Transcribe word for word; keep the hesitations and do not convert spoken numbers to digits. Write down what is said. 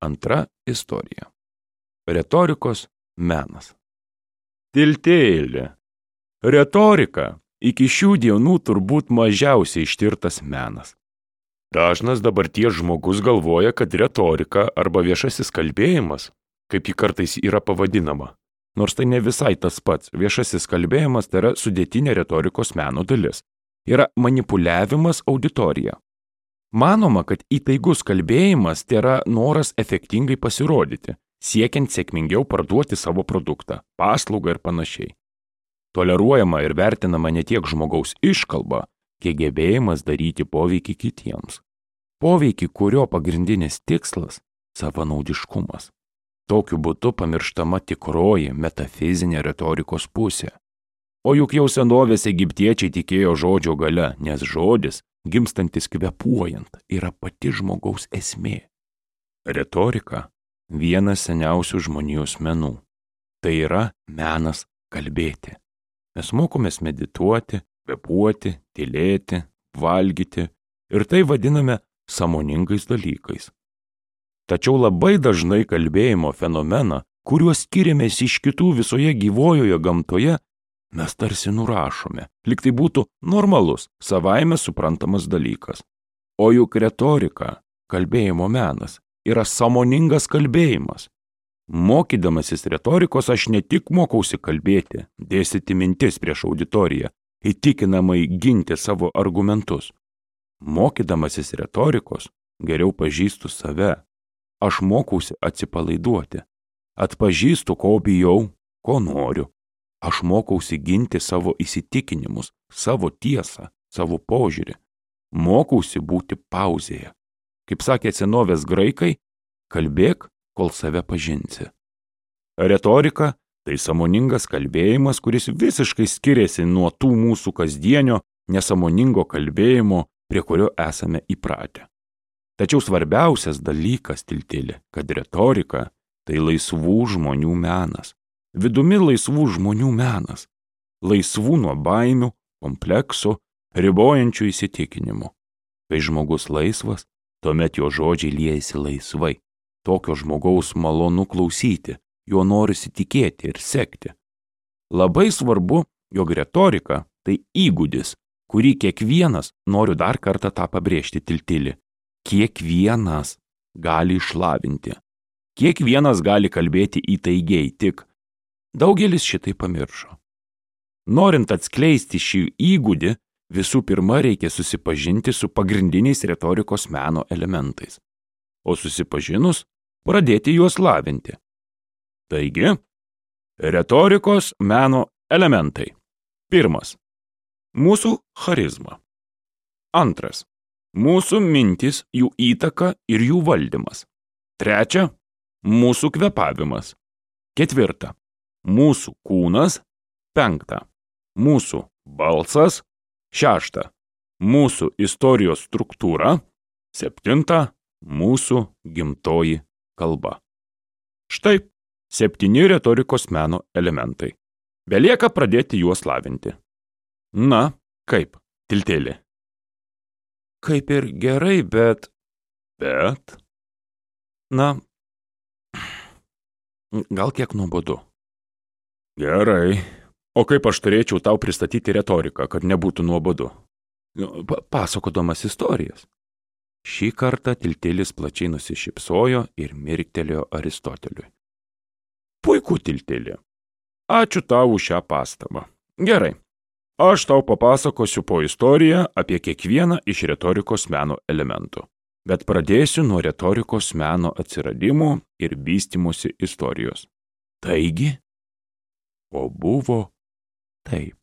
Antra istorija. Retorikos menas. Tiltėlė. Retorika iki šių dienų turbūt mažiausiai ištirtas menas. Dažnas dabarties žmogus galvoja, kad retorika arba viešasis kalbėjimas, kaip ji kartais yra pavadinama, nors tai ne visai tas pats. Viešasis kalbėjimas tai yra sudėtinė retorikos meno dalis. Yra manipuliavimas auditorija. Manoma, kad įtaigus kalbėjimas tai yra noras efektingai pasirodyti, siekiant sėkmingiau parduoti savo produktą, paslaugą ir panašiai. Toleruojama ir vertinama ne tiek žmogaus iškalba, kiek gebėjimas daryti poveikį kitiems. Poveikį, kurio pagrindinis tikslas – savanaudiškumas. Tokiu būdu pamirštama tikroji metafizinė retorikos pusė. O juk jau senovės egiptiečiai tikėjo žodžio galia, nes žodis, gimstantis kvepuojant, yra pati žmogaus esmė. Retorika – vienas seniausių žmonijos menų. Tai yra menas kalbėti. Mes mokomės medituoti, kvepuoti, tylėti, valgyti ir tai vadiname sąmoningais dalykais. Tačiau labai dažnai kalbėjimo fenomeną, kuriuo skiriamės iš kitų visoje gyvojoje gamtoje, mes tarsi nurašome, lyg tai būtų normalus, savaime suprantamas dalykas. O juk retorika, kalbėjimo menas, yra sąmoningas kalbėjimas. Mokydamasis retorikos aš ne tik mokausi kalbėti, dėstyti mintis prieš auditoriją, įtikinamai ginti savo argumentus. Mokydamasis retorikos geriau pažįstu save. Aš mokausi atsipalaiduoti. Atpažįstu, ko bijau, ko noriu. Aš mokausi ginti savo įsitikinimus, savo tiesą, savo požiūrį. Mokausi būti pauzėje. Kaip sakė senovės graikai, kalbėk, kol save pažinsi. Retorika – tai sąmoningas kalbėjimas, kuris visiškai skiriasi nuo tų mūsų kasdienio, nesąmoningo kalbėjimo, prie kurio esame įpratę. Tačiau svarbiausias dalykas, tiltėlė, kad retorika – tai laisvų žmonių menas. Vidumi laisvų žmonių menas. Laisvų nuo baimių, kompleksų, ribojančių įsitikinimų. Kai žmogus laisvas, tuomet jo žodžiai liejasi laisvai. Tokio žmogaus malonu klausyti, jo norisi tikėti ir sekti. Labai svarbu, jog retorika – tai įgūdis, kurį kiekvienas, noriu dar kartą tą pabrėžti, tiltėlė, kiekvienas gali išlavinti. Kiekvienas gali kalbėti įtaigiai, tik daugelis šitai pamiršo. Norint atskleisti šį įgūdį, visų pirma reikia susipažinti su pagrindiniais retorikos meno elementais. O susipažinus, pradėti juos lavinti. Taigi, retorikos meno elementai. Pirmas. Mūsų charizma. Antras. Mūsų mintis, jų įtaka ir jų valdymas. Trečia. Mūsų kvepavimas. Ketvirta. Mūsų kūnas. Penkta. Mūsų balsas. Šešta. Mūsų istorijos struktūra. Septinta. Mūsų gimtoji kalba. Štai septyni retorikos meno elementai. Belieka pradėti juos lavinti. Na, kaip, tiltėlė? Kaip ir gerai, bet... Bet? Na, gal kiek nuobodu. Gerai. O kaip aš turėčiau tau pristatyti retoriką, kad nebūtų nuobodu? Pasakodamas istorijas. Šį kartą tiltėlis plačiai nusišypsojo ir mirktelėjo Aristoteliui. Puiku, tiltėlė. Ačiū tau už šią pastabą. Gerai. Aš tau papasakosiu po istoriją apie kiekvieną iš retorikos meno elementų. Bet pradėsiu nuo retorikos meno atsiradimo ir vystymosi istorijos. Taigi, o buvo taip.